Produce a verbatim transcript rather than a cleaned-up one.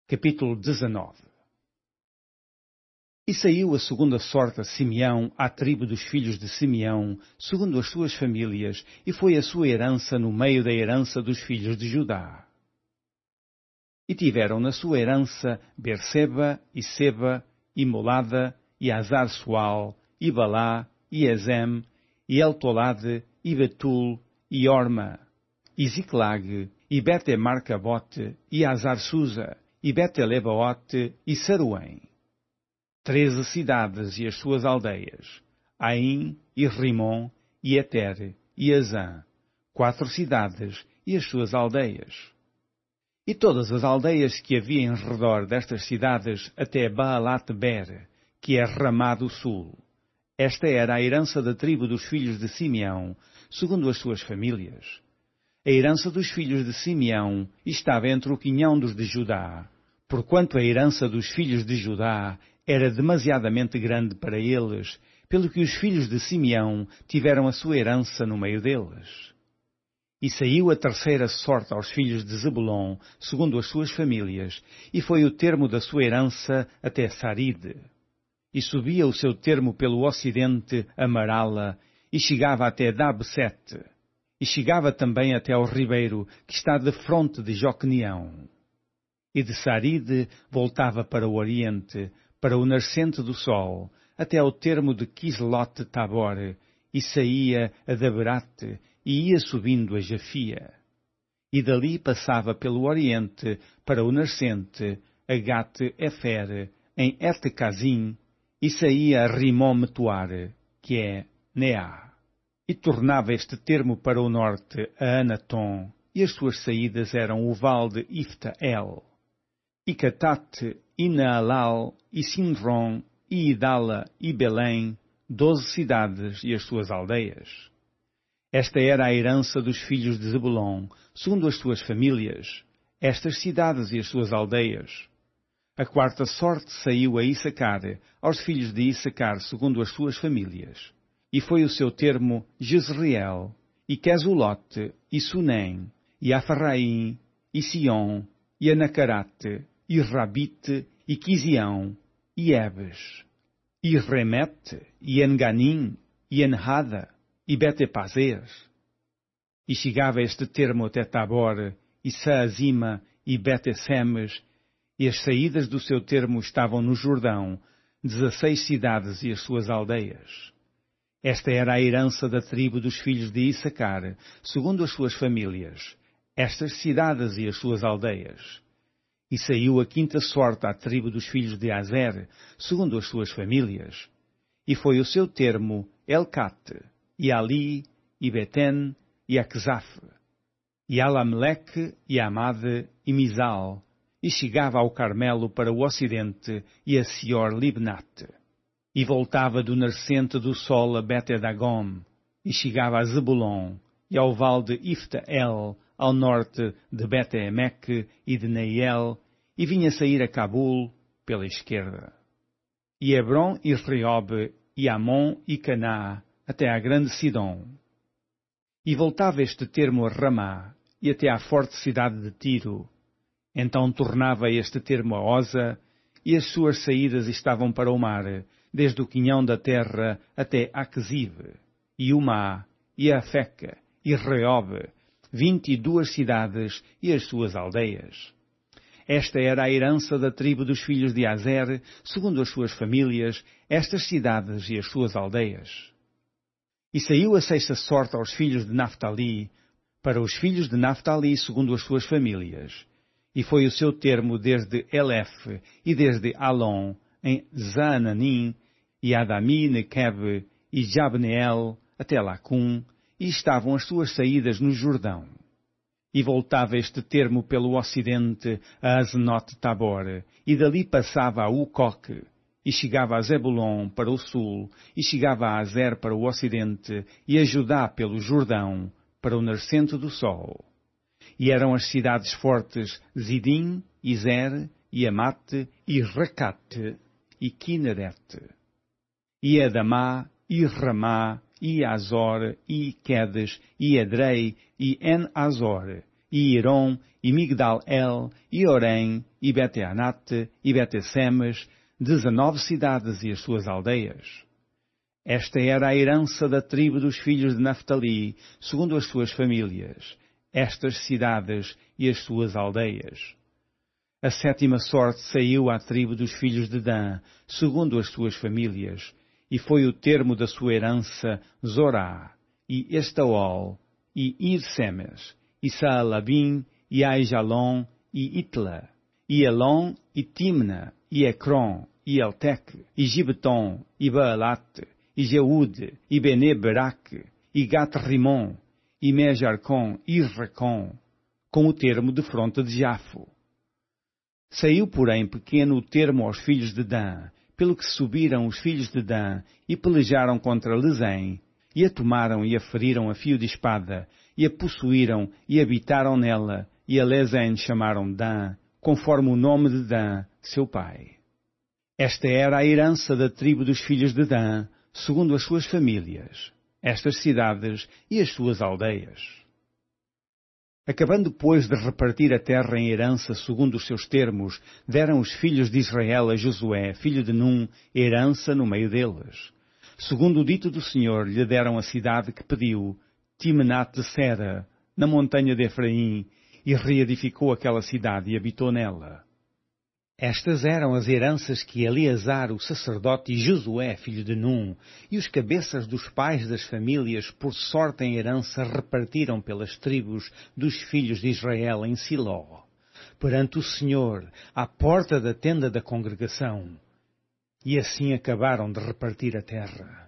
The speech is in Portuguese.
Capítulo dezenove. E saiu a segunda sorte a Simeão, à tribo dos filhos de Simeão, segundo as suas famílias, e foi a sua herança no meio da herança dos filhos de Judá. E tiveram na sua herança Berseba, e Seba, e Molada, e Azar-Sual, e Balá, e Ezem, e Eltolade, e Betul, e Orma, e Ziclag, e Bete-Marcabote, e Azar-Susa, e Bete-Lebaote, e Saruém. Treze cidades e as suas aldeias, Aim, e Rimon, e Eter, e Azã, quatro cidades e as suas aldeias. E todas as aldeias que havia em redor destas cidades até Baalat-Ber, que é Ramá do sul. Esta era a herança da tribo dos filhos de Simeão, segundo as suas famílias. A herança dos filhos de Simeão estava entre o quinhão dos de Judá, porquanto a herança dos filhos de Judá era demasiadamente grande para eles, pelo que os filhos de Simeão tiveram a sua herança no meio deles. E saiu a terceira sorte aos filhos de Zebulon, segundo as suas famílias, e foi o termo da sua herança até Saride. E subia o seu termo pelo ocidente a Marala, e chegava até Dabsete, e chegava também até ao ribeiro, que está de fronte de Joqueneão. E de Saride voltava para o oriente, para o nascente do sol, até ao termo de Quislote-Tabor, e saía a Daberate, e ia subindo a Jafia. E dali passava pelo oriente, para o nascente, a Gate-Efer, em Etecazim, e saía a Rimom-Metuar, que é Neá. E tornava este termo para o norte, a Anatom, e as suas saídas eram o val de Ifta-El. E Catate, e Naalal, e Sinron, e Idala, e Belém, doze cidades e as suas aldeias. Esta era a herança dos filhos de Zebulon, segundo as suas famílias, estas cidades e as suas aldeias. A quarta sorte saiu a Issacar, aos filhos de Issacar, segundo as suas famílias. E foi o seu termo Jezreel, e Quesulote, e Sunem, e Afarraim, e Sion, e Anacarate, e Rabite, e Quizião, e Ebes, e Remete, e Enganim, e Enhada, e Betepazer. E chegava este termo até Tabor, e Saazima, e Betesemes, e as saídas do seu termo estavam no Jordão, dezesseis cidades e as suas aldeias. Esta era a herança da tribo dos filhos de Issacar, segundo as suas famílias, estas cidades e as suas aldeias. E saiu a quinta sorte à tribo dos filhos de Azer, segundo as suas famílias. E foi o seu termo Elcate, e Ali, e Beten, e Aquzaf, e Alameleque, e Amade, e Mizal, e chegava ao Carmelo para o ocidente, e a Sior-Libnate. E voltava do nascente do sol a Bete-Dagom, e chegava a Zebulon, e ao val de Ifta-El, ao norte de Bete-Emeque e de Neiel, e vinha sair a Cabul pela esquerda. E Hebron e Reob, e Amon e Caná, até à grande Sidom. E voltava este termo a Ramá, e até à forte cidade de Tiro. Então tornava este termo a Oza, e as suas saídas estavam para o mar, desde o quinhão da terra até Aquzive, e Umá, e Afeca, e Reob, vinte e duas cidades e as suas aldeias. Esta era a herança da tribo dos filhos de Azer, segundo as suas famílias, estas cidades e as suas aldeias. E saiu a sexta sorte aos filhos de Naftali, para os filhos de Naftali segundo as suas famílias. E foi o seu termo desde Elef e desde Alon, em Zaananim, e Adami, Nequeb, e Jabneel, até Lacum, e estavam as suas saídas no Jordão. E voltava este termo pelo ocidente a Azenote-Tabor, e dali passava a Ucoque, e chegava a Zebulon para o sul, e chegava a Azer para o ocidente, e a Judá pelo Jordão, para o nascente do sol. E eram as cidades fortes Zidim, Izer, e Amate, e Recate, e Kinerete, e Adamá, e Ramá, e Azor, e Quedes, e Edrei, e En-Azor, e Irom, e Migdal-El, e Orém, e Bete-Anate, e Bete-Semes, dezenove cidades e as suas aldeias. Esta era a herança da tribo dos filhos de Naftali, segundo as suas famílias, estas cidades e as suas aldeias. A sétima sorte saiu à tribo dos filhos de Dan, segundo as suas famílias, e foi o termo da sua herança Zorá, e Estaol, e Ir-Semes, e Saalabim, e Aijalon, e Itla, e Elon, e Timna, e Ecrom, e Elteque, e Gibeton, e Baalate, e Jeude, e Bene-Beraque, e Gat-Rimon, e Mejarcom, e Recom, com o termo de fronte de Jafo. Saiu, porém, pequeno o termo aos filhos de Dan, pelo que subiram os filhos de Dan, e pelejaram contra Lezém, e a tomaram e a feriram a fio de espada, e a possuíram e habitaram nela, e a Lezém chamaram Dan, conforme o nome de Dan, seu pai. Esta era a herança da tribo dos filhos de Dan, segundo as suas famílias, estas cidades e as suas aldeias. Acabando, pois, de repartir a terra em herança segundo os seus termos, deram os filhos de Israel a Josué, filho de Num, herança no meio deles. Segundo o dito do Senhor, lhe deram a cidade que pediu, Timnat-Sera, na montanha de Efraim, e reedificou aquela cidade e habitou nela. Estas eram as heranças que Eleazar, o sacerdote, e Josué, filho de Num, e os cabeças dos pais das famílias, por sorte em herança, repartiram pelas tribos dos filhos de Israel em Siló, perante o Senhor, à porta da tenda da congregação. E assim acabaram de repartir a terra.